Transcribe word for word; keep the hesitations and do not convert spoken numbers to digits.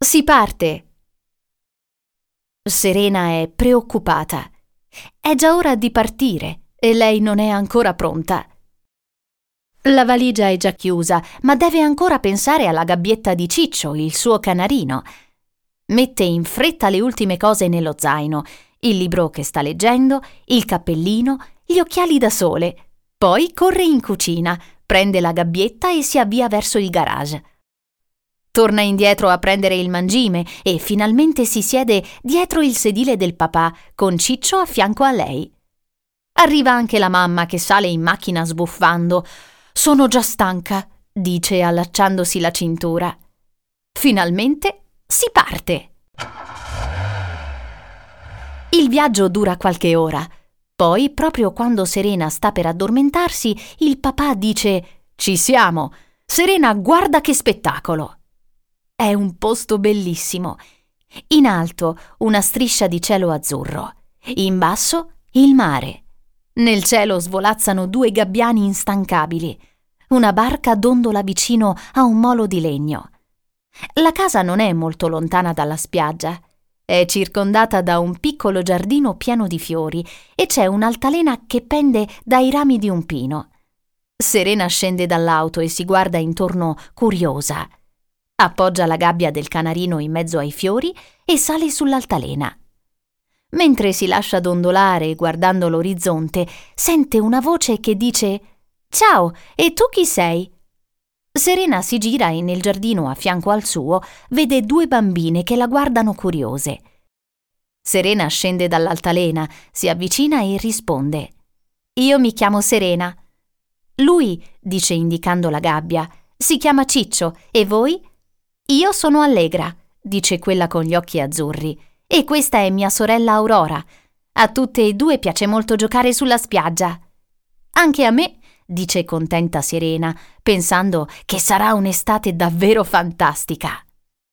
Si parte! Serena è preoccupata. È già ora di partire e lei non è ancora pronta. La valigia è già chiusa, ma deve ancora pensare alla gabbietta di Ciccio, il suo canarino. Mette in fretta le ultime cose nello zaino, il libro che sta leggendo, il cappellino, gli occhiali da sole. Poi corre in cucina, prende la gabbietta e si avvia verso il garage. Torna indietro a prendere il mangime e finalmente si siede dietro il sedile del papà, con Ciccio a fianco a lei. Arriva anche la mamma che sale in macchina sbuffando. «Sono già stanca», dice allacciandosi la cintura. Finalmente si parte. Il viaggio dura qualche ora. Poi, proprio quando Serena sta per addormentarsi, il papà dice: «Ci siamo! Serena, guarda che spettacolo!» È un posto bellissimo. In alto una striscia di cielo azzurro. In basso il mare. Nel cielo svolazzano due gabbiani instancabili. Una barca dondola vicino a un molo di legno. La casa non è molto lontana dalla spiaggia. È circondata da un piccolo giardino pieno di fiori e c'è un'altalena che pende dai rami di un pino. Serena scende dall'auto e si guarda intorno curiosa. Appoggia la gabbia del canarino in mezzo ai fiori e sale sull'altalena. Mentre si lascia dondolare guardando l'orizzonte, sente una voce che dice: «Ciao, e tu chi sei?» Serena si gira e nel giardino a fianco al suo vede due bambine che la guardano curiose. Serena scende dall'altalena, si avvicina e risponde: «Io mi chiamo Serena». «Lui», dice indicando la gabbia, «si chiama Ciccio, e voi?» «Io sono Allegra», dice quella con gli occhi azzurri, «e questa è mia sorella Aurora. A tutte e due piace molto giocare sulla spiaggia». «Anche a me», dice contenta Serena, pensando che sarà un'estate davvero fantastica.